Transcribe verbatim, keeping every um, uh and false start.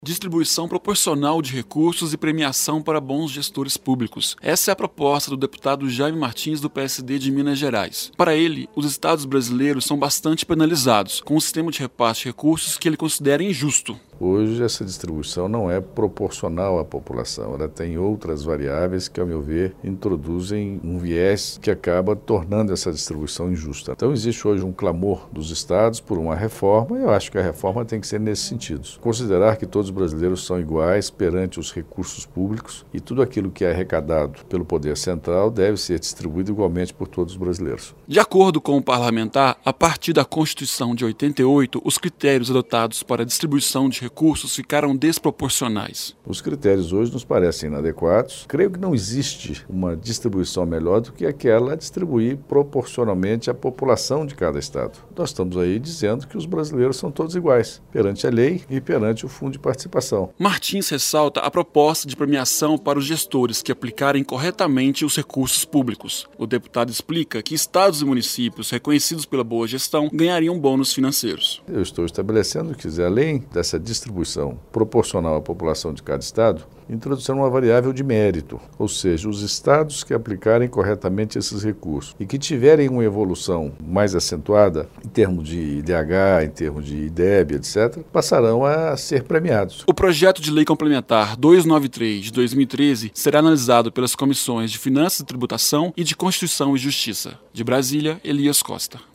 Distribuição proporcional de recursos e premiação para bons gestores públicos. Essa é a proposta do deputado Jaime Martins, do P S D de Minas Gerais. Para ele, os estados brasileiros são bastante penalizados, com um sistema de repasse de recursos que ele considera injusto. Hoje, essa distribuição não é proporcional à população. Ela tem outras variáveis que, ao meu ver, introduzem um viés que acaba tornando essa distribuição injusta. Então, existe hoje um clamor dos estados por uma reforma, e eu acho que a reforma tem que ser nesse sentido. Considerar que todos os brasileiros são iguais perante os recursos públicos e tudo aquilo que é arrecadado pelo poder central deve ser distribuído igualmente por todos os brasileiros. De acordo com o parlamentar, a partir da Constituição de oitenta e oito, os critérios adotados para a distribuição de recursos ficaram desproporcionais. Os critérios hoje nos parecem inadequados. Creio que não existe uma distribuição melhor do que aquela a distribuir proporcionalmente à população de cada estado. Nós estamos aí dizendo que os brasileiros são todos iguais perante a lei e perante o fundo de participação. Martins ressalta a proposta de premiação para os gestores que aplicarem corretamente os recursos públicos. O deputado explica que estados e municípios reconhecidos pela boa gestão ganhariam bônus financeiros. Eu estou estabelecendo que, além dessa distribuição proporcional à população de cada estado, introduzindo uma variável de mérito, ou seja, os estados que aplicarem corretamente esses recursos e que tiverem uma evolução mais acentuada em termos de I D H, em termos de I D E B, etcétera, passarão a ser premiados. O projeto de lei complementar duzentos e noventa e três de dois mil e treze será analisado pelas comissões de Finanças e Tributação e de Constituição e Justiça. De Brasília, Elias Costa.